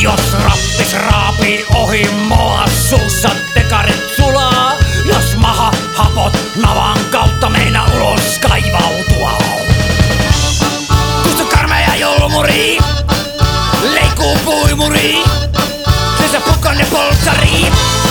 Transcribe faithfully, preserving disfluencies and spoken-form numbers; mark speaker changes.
Speaker 1: Jos rappis raapii ohi moa, suussa tekarit sulaa. Jos maha hapot navan kautta meina ulos kaivautua. Kustu karmeja julmuri, leikkuu puimuri, se se pukon ja poltsari.